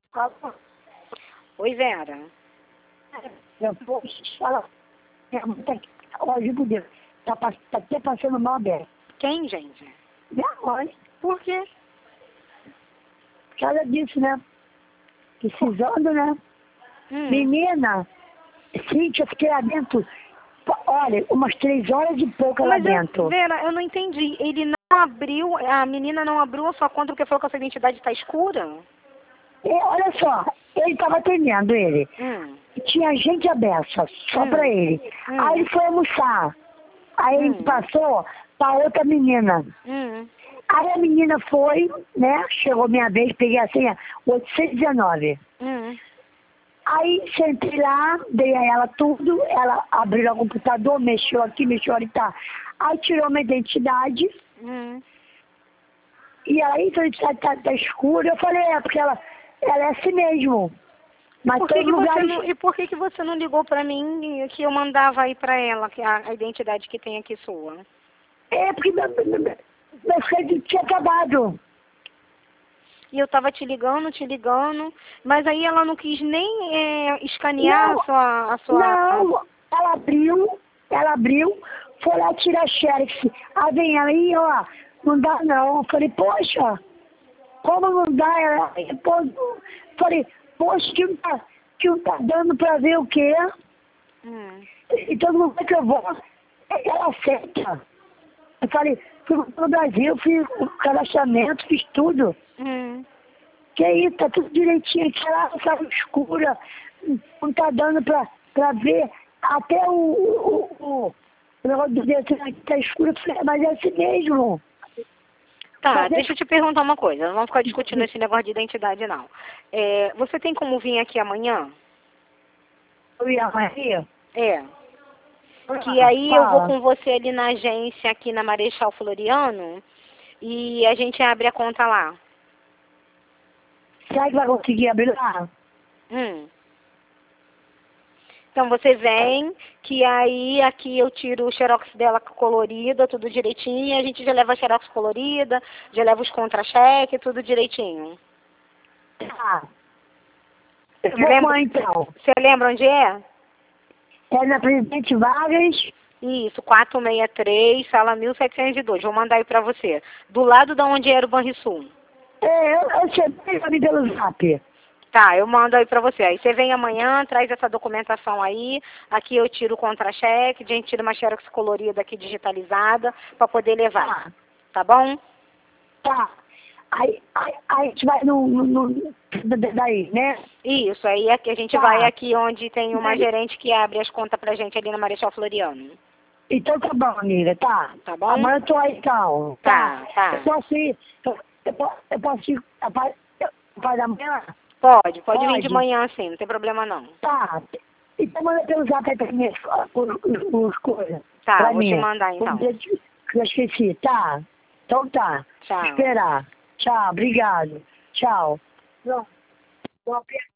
Oi, Vera. Eu vou te falar. Minha mãe tá aqui, olha, por Deus, tá até passando mal dela. Quem, gente? Minha mãe, Por quê? por causa disso, né? Precisando, né? Menina, Cíntia, eu fiquei lá dentro, olha, umas 3 horas e pouca lá dentro. Vera, eu não entendi. Ele não abriu, a menina não abriu a sua conta porque falou que a sua identidade está escura? Olha só, ele estava atendendo ele. Tinha gente aberta, só pra ele. Aí ele foi almoçar. Aí ele passou pra outra menina. Aí a menina foi, né? Chegou minha vez, peguei a senha 819. Aí sentei lá, dei a ela tudo, ela abriu o computador, mexeu aqui, mexeu ali, tá. Aí tirou minha identidade. E aí a identidade tá escura. Eu falei, porque ela é assim mesmo. Mas por que e por que você não ligou pra mim que eu mandava aí pra ela que a identidade que tem aqui sua? Porque meu crédito tinha acabado. E eu tava te ligando, mas aí ela não quis nem escanear a sua... Não, ela abriu, foi lá tirar xerox. Aí vem ela aí, ó, não dá não. Eu falei, poxa, como não dá? Ela, falei, poxa, que não tá dando pra ver o quê? E todo mundo vai que eu vou. Ela aceita. Eu falei, fui no Brasil, fiz o cadastramento, fiz tudo. Que isso, tá tudo direitinho aqui, ela tá escura, não tá dando pra ver. Até o negócio do dedo aqui tá escuro, mas é assim mesmo. Tá, deixa eu te perguntar uma coisa, não vamos ficar discutindo esse negócio de identidade, não. Você tem como vir aqui amanhã? Eu ia amanhã? Que aí eu vou com você ali na agência, aqui na Marechal Floriano, e a gente abre a conta lá. Será que vai conseguir abrir lá? Então você vem, que aí aqui eu tiro o xerox dela colorida, tudo direitinho, a gente já leva a xerox colorida, já leva os contra-cheque, tudo direitinho. Tá. Eu vou amanhã, então. Você lembra onde é? É na Presidente Vargas. Isso, 463, sala 1702. Vou mandar aí pra você. Do lado de onde era o Banrisul. Eu cheguei pelo Zap. Tá, eu mando aí pra você. Aí você vem amanhã, traz essa documentação aí. Aqui eu tiro o contra-cheque, a gente tira uma xerox colorida aqui digitalizada pra poder levar. Tá bom? Tá. Aí a gente vai daí, né? Isso, aí aqui a gente vai aqui onde tem uma gerente que abre as contas pra gente ali na Marechal Floriano. Então tá bom, amiga, tá. Tá bom? Amanhã eu tô aí, então. Tá. Eu posso ir, eu posso ir, vai da manhã? Pode vir de manhã sim, não tem problema não. Tá. Então manda pelo Zap aí pra mim os coisas. Tá, vou te mandar então. Eu esqueci, tá. Então tá. Tchau. Esperar. Tchau, obrigado. Tchau. Não.